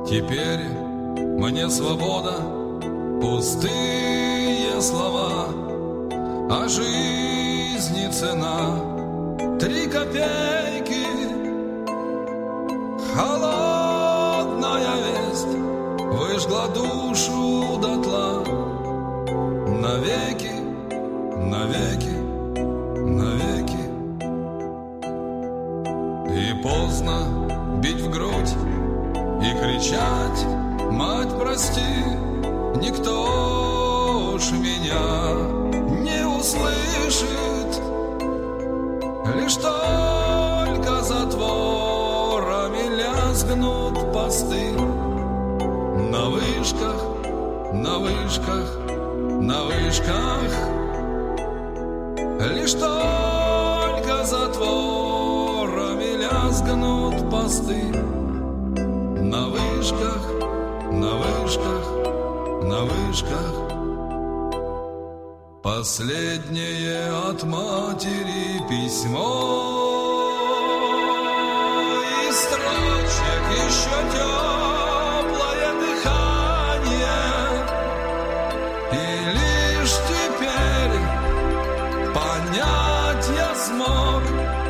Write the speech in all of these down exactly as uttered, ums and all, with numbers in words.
Теперь мне свобода, пустые слова, а жизни цена три копейки. Холодная весть выжгла душу дотла. Навеки, навеки, навеки. И поздно бить в грудь и кричать: мать, прости, никто ж меня не услышит. Лишь только затворами лязгнут посты. На вышках, на вышках, на вышках. Лишь только затворами лязгнут посты. На вышках, на вышках, на вышках. Последнее от матери письмо, из строчек еще теплое дыхание. И лишь теперь понять я смог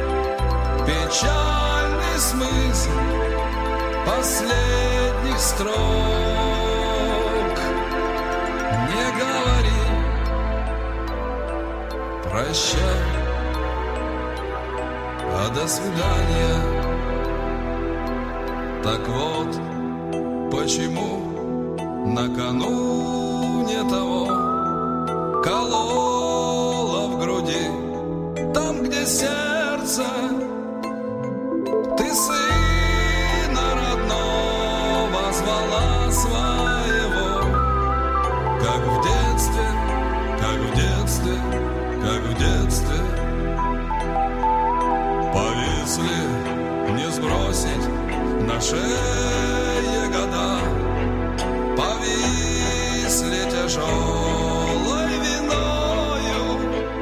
печальный смысл последних строк. Не говори прощай, а до свидания. Так вот, почему накануне того кололо в груди, там, где сердце. Ты сына родного звала своего, как в детстве, как в детстве, как в детстве. Повисли, не сбросить на шее года, повисли тяжелой виною.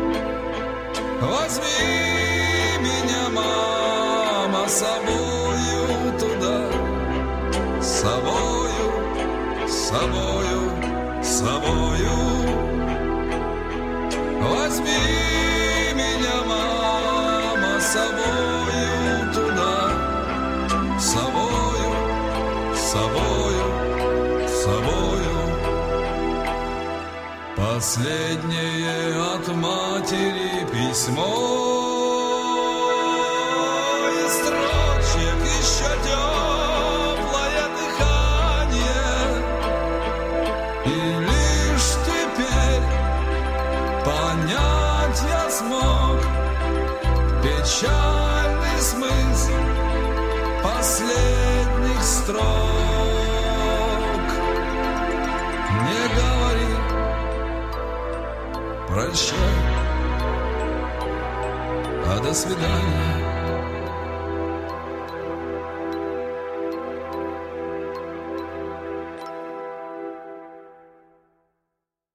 Возьми меня, мама, с собою туда, с собою, с собою, с собою. Возьми меня, мама, с собою туда, с собою, с собою, с собою. Последнее от матери письмо, из строчек еще теплое дыхание. И лишь теперь понять я смог печальный смысл последних строк. Не говори прощай, а до свидания.